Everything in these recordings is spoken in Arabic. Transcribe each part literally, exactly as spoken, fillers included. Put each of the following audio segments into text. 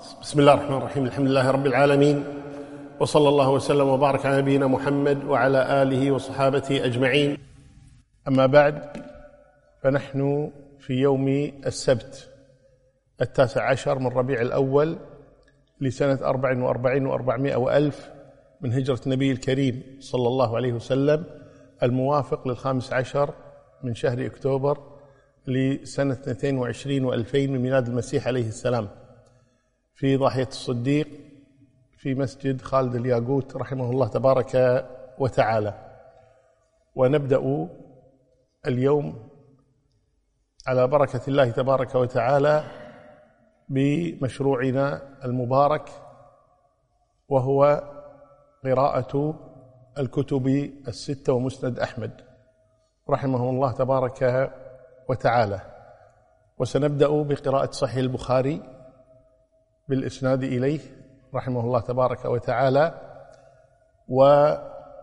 بسم الله الرحمن الرحيم. الحمد لله رب العالمين، وصلى الله وسلم وبارك على نبينا محمد وعلى آله وصحابته أجمعين. أما بعد، فنحن في يوم السبت التاسع عشر من ربيع الأول لسنة أربع وأربعين وأربعمائة وألف من هجرة النبي الكريم صلى الله عليه وسلم، الموافق للخامس عشر من شهر أكتوبر لسنة اثنتين وعشرين وألفين من ميلاد المسيح عليه السلام، في ضاحية الصديق في مسجد خالد الياقوت رحمه الله تبارك وتعالى. ونبدأ اليوم على بركة الله تبارك وتعالى بمشروعنا المبارك، وهو قراءة الكتب الستة ومسند أحمد رحمه الله تبارك وتعالى. وسنبدأ بقراءة صحيح البخاري بالإسناد إليه رحمه الله تبارك وتعالى، ومع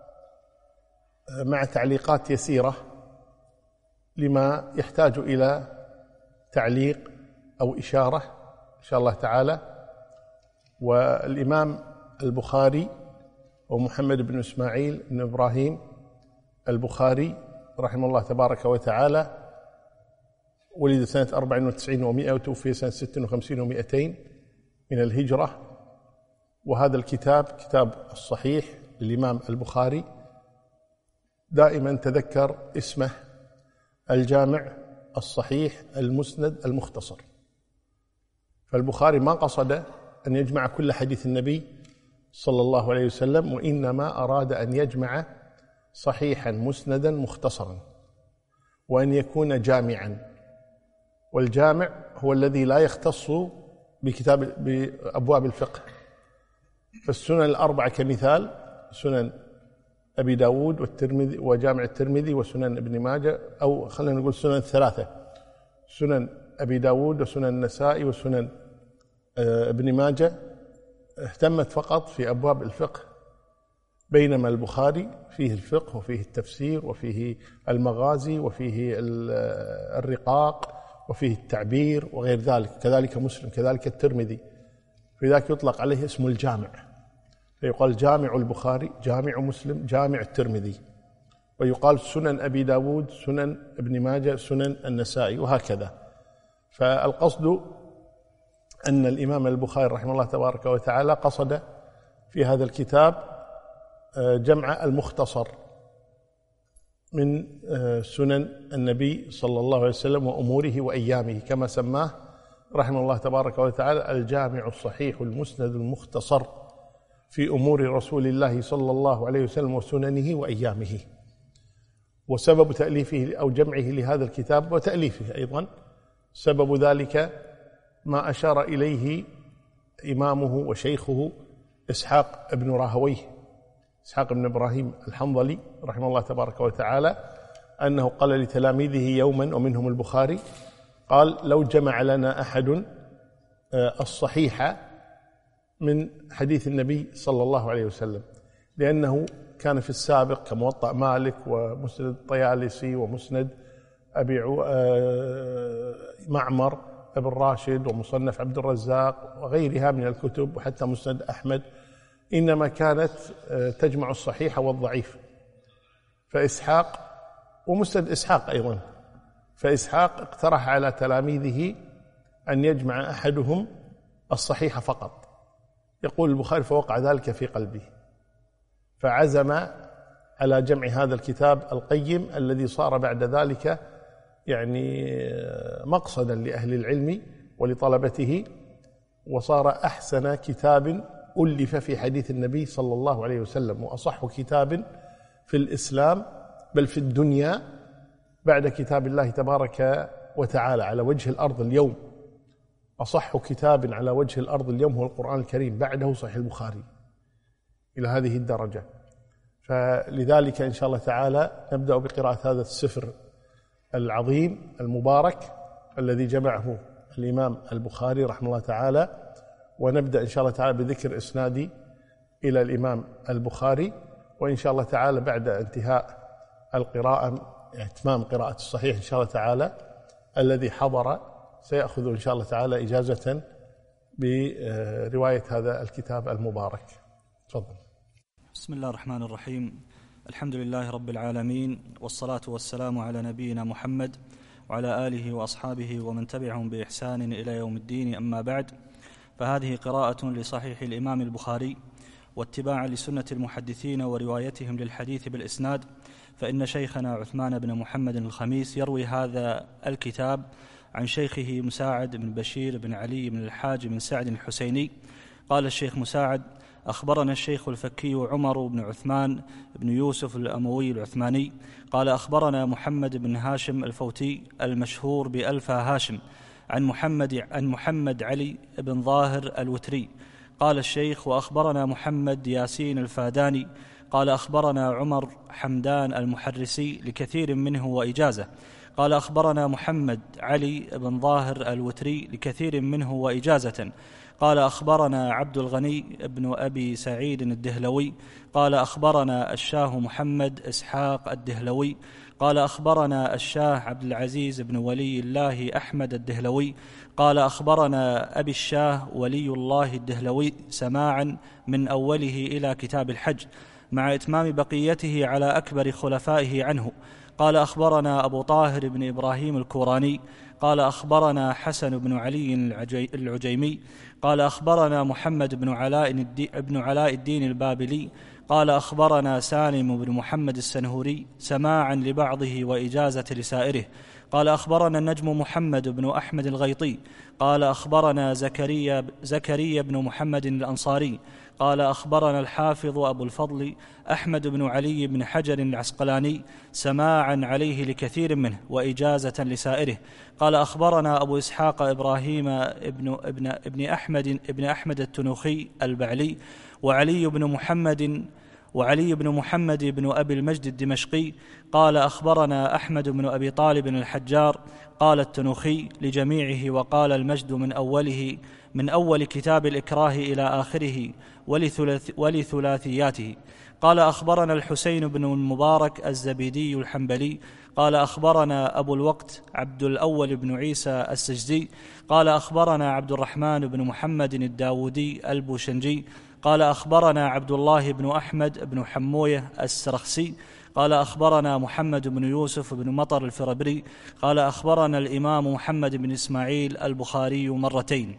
تعليقات يسيرة لما يحتاج إلى تعليق أو إشارة إن شاء الله تعالى. والإمام البخاري ومحمد بن إسماعيل بن إبراهيم البخاري رحمه الله تبارك وتعالى ولد سنة أربع وتسعين ومائة وتوفي سنة ست وخمسين ومائتين من الهجرة. وهذا الكتاب كتاب الصحيح للإمام البخاري، دائما تذكر اسمه الجامع الصحيح المسند المختصر. فالبخاري ما قصد أن يجمع كل حديث النبي صلى الله عليه وسلم، وإنما أراد أن يجمع صحيحا مسندا مختصرا، وأن يكون جامعا. والجامع هو الذي لا يختص بكتاب بأبواب الفقه. فالسنن الأربعة كمثال سنن أبي داود والترمذي وجامع الترمذي وسنن ابن ماجه، أو خلينا نقول سنن الثلاثة، سنن أبي داود وسنن النسائي وسنن ابن ماجه، اهتمت فقط في أبواب الفقه، بينما البخاري فيه الفقه وفيه التفسير وفيه المغازي وفيه الرقاق وفيه التعبير وغير ذلك، كذلك مسلم كذلك الترمذي، في ذلك يطلق عليه اسم الجامع، فيقال جامع البخاري، جامع مسلم، جامع الترمذي، ويقال سنن أبي داود، سنن ابن ماجه، سنن النسائي، وهكذا. فالقصد أن الإمام البخاري رحمه الله تبارك وتعالى قصد في هذا الكتاب جمع المختصر من سنن النبي صلى الله عليه وسلم وأموره وأيامه، كما سماه رحمه الله تبارك وتعالى الجامع الصحيح المسند المختصر في أمور رسول الله صلى الله عليه وسلم وسننه وأيامه. وسبب تأليفه أو جمعه لهذا الكتاب وتأليفه أيضا سبب ذلك ما أشار إليه إمامه وشيخه إسحاق بن راهويه، إسحاق بن إبراهيم الحنظلي رحمه الله تبارك وتعالى، أنه قال لتلاميذه يوما ومنهم البخاري، قال: لو جمع لنا أحد الصحيح من حديث النبي صلى الله عليه وسلم، لأنه كان في السابق كموطأ مالك ومسند الطيالسي ومسند أبي معمر ابن راشد ومصنف عبد الرزاق وغيرها من الكتب، وحتى مسند أحمد، إنما كانت تجمع الصحيح والضعيف. فإسحاق ومسند إسحاق أيضا، فإسحاق اقترح على تلاميذه أن يجمع أحدهم الصحيح فقط. يقول البخاري: فوقع ذلك في قلبي، فعزم على جمع هذا الكتاب القيم الذي صار بعد ذلك يعني مقصدا لأهل العلم ولطلبته، وصار أحسن كتاب ألف في حديث النبي صلى الله عليه وسلم، وأصح كتاب في الإسلام بل في الدنيا بعد كتاب الله تبارك وتعالى على وجه الأرض اليوم. أصح كتاب على وجه الأرض اليوم هو القرآن الكريم، بعده صحيح البخاري، إلى هذه الدرجة. فلذلك إن شاء الله تعالى نبدأ بقراءة هذا السفر العظيم المبارك الذي جمعه الإمام البخاري رحمه الله تعالى. ونبدأ إن شاء الله تعالى بذكر إسنادي إلى الإمام البخاري، وإن شاء الله تعالى بعد انتهاء القراءة اتمام قراءة الصحيح إن شاء الله تعالى الذي حضر سيأخذ إن شاء الله تعالى إجازة برواية هذا الكتاب المبارك. تفضل. بسم الله الرحمن الرحيم. الحمد لله رب العالمين، والصلاة والسلام على نبينا محمد وعلى آله وأصحابه ومن تبعهم بإحسان إلى يوم الدين. أما بعد، فهذه قراءة لصحيح الإمام البخاري واتباعا لسنة المحدثين وروايتهم للحديث بالإسناد، فإن شيخنا عثمان بن محمد الخميس يروي هذا الكتاب عن شيخه مساعد بن بشير بن علي بن الحاج بن سعد الحسيني. قال الشيخ مساعد: أخبرنا الشيخ الفكي عمر بن عثمان بن يوسف الأموي العثماني قال: أخبرنا محمد بن هاشم الفوتي المشهور بألفا هاشم عن محمد عن محمد علي بن ظاهر الوتري. قال الشيخ: وأخبرنا محمد ياسين الفاداني قال: أخبرنا عمر حمدان المحرسي لكثير منه وإجازة. قال: أخبرنا محمد علي بن ظاهر الوتري لكثير منه وإجازة. قال: أخبرنا عبد الغني بن أبي سعيد الدهلوي قال: أخبرنا الشاه محمد إسحاق الدهلوي قال: أخبرنا الشاه عبد العزيز بن ولي الله أحمد الدهلوي قال: أخبرنا أبي الشاه ولي الله الدهلوي سماعا من أوله إلى كتاب الحج، مع إتمام بقيته على أكبر خلفائه عنه. قال: أخبرنا أبو طاهر بن إبراهيم الكوراني قال: أخبرنا حسن بن علي العجيمي قال: أخبرنا محمد بن علاء بن علاء الدين البابلي قال: أخبرنا سالم بن محمد السنهوري سماعا لبعضه وإجازة لسائره. قال: أخبرنا النجم محمد بن أحمد الغيطي قال: أخبرنا زكريا زكريا بن محمد الأنصاري قال: أخبرنا الحافظ أبو الفضل أحمد بن علي بن حجر العسقلاني سماعا عليه لكثير منه وإجازة لسائره. قال: أخبرنا أبو إسحاق إبراهيم ابن, ابن, ابن, أحمد, ابن أحمد التنوخي البعلي وعلي بن محمد وعلي بن محمد بن أبي المجد الدمشقي قال: أخبرنا أحمد بن أبي طالب الحجار قال التنوخي لجميعه. وقال المجد من أوله من أول كتاب الإكراه إلى آخره ولثلاث ولثلاثياته. قال: أخبرنا الحسين بن المبارك الزبيدي الحنبلي قال: أخبرنا أبو الوقت عبد الأول بن عيسى السجدي قال: أخبرنا عبد الرحمن بن محمد الداودي البوشنجي قال: أخبرنا عبد الله بن أحمد بن حموية السرخسي قال: أخبرنا محمد بن يوسف بن مطر الفربري قال: أخبرنا الإمام محمد بن إسماعيل البخاري مرتين.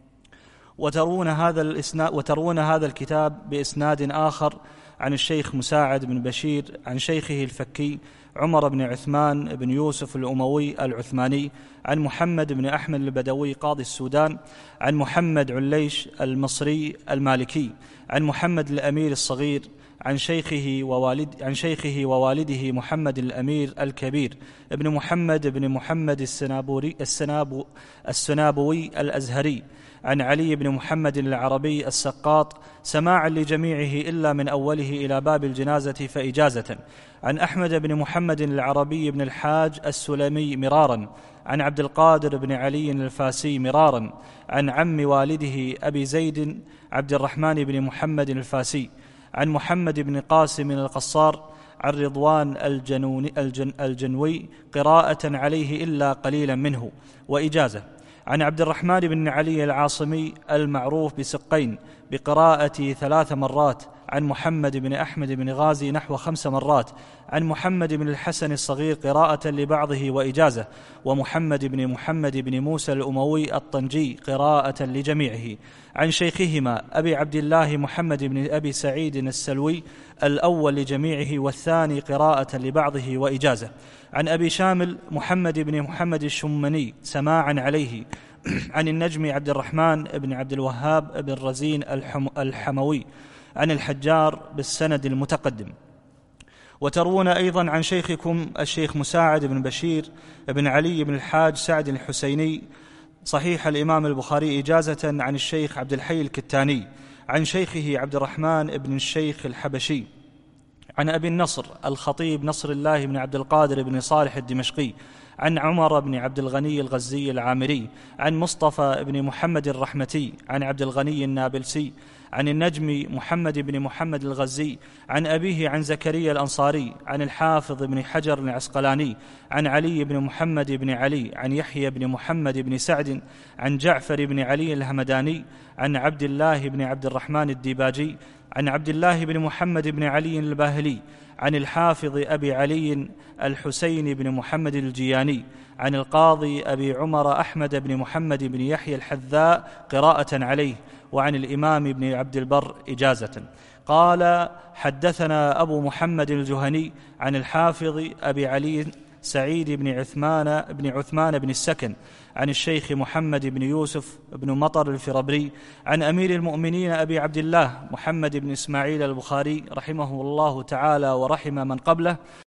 وترون هذا الإسناد وترون هذا الكتاب بإسناد آخر عن الشيخ مساعد بن بشير عن شيخه الفكي عمر بن عثمان بن يوسف الأموي العثماني عن محمد بن أحمد البدوي قاضي السودان عن محمد عليش المصري المالكي عن محمد الأمير الصغير عن شيخه ووالد عن شيخه ووالده محمد الأمير الكبير ابن محمد بن محمد السنابوري السنابو السنابوي الأزهري عن علي بن محمد العربي السقاط سماعا لجميعه إلا من أوله إلى باب الجنازة فإجازة. عن أحمد بن محمد العربي بن الحاج السلمي مرارا عن عبد القادر بن علي الفاسي مرارا عن عم والده أبي زيد عبد الرحمن بن محمد الفاسي عن محمد بن قاسم القصار عن رضوان الجنون الجن الجنوي قراءة عليه إلا قليلا منه وإجازة. عن عبد الرحمن بن علي العاصمي المعروف بسقين بقراءة ثلاث مرات عن محمد بن أحمد بن غازي نحو خمس مرات عن محمد بن الحسن الصغير قراءة لبعضه وإجازة. ومحمد بن محمد بن موسى الأموي الطنجي قراءة لجميعه. عن شيخهما أبي عبد الله محمد بن أبي سعيد السلوي الأول لجميعه والثاني قراءة لبعضه وإجازة. عن أبي شامل محمد بن محمد الشمني سماعا عليه عن النجم عبد الرحمن بن عبد الوهاب بن رزين الحم الحموي عن الحجار بالسند المتقدم. وتروون أيضا عن شيخكم الشيخ مساعد بن بشير بن علي بن الحاج سعد الحسيني صحيح الإمام البخاري إجازة عن الشيخ عبد الحي الكتاني عن شيخه عبد الرحمن بن الشيخ الحبشي عن أبي النصر الخطيب نصر الله بن عبد القادر بن صالح الدمشقي عن عمر بن عبد الغني الغزي العامري عن مصطفى بن محمد الرحمتي عن عبد الغني النابلسي عن النجم محمد بن محمد الغزي عن أبيه عن زكريا الأنصاري عن الحافظ بن حجر العسقلاني عن علي بن محمد بن علي عن يحيى بن محمد بن سعد عن جعفر بن علي الهمداني عن عبد الله بن عبد الرحمن الديباجي عن عبد الله بن محمد بن علي الباهلي عن الحافظ أبي علي الحسين بن محمد الجياني عن القاضي أبي عمر أحمد بن محمد بن يحيى الحذاء قراءة عليه وعن الإمام ابن عبد البر إجازة. قال: حدثنا أبو محمد الجهني عن الحافظ أبي علي سعيد بن عثمان بن عثمان بن السكن عن الشيخ محمد بن يوسف بن مطر الفربري عن أمير المؤمنين أبي عبد الله محمد بن إسماعيل البخاري رحمه الله تعالى ورحم من قبله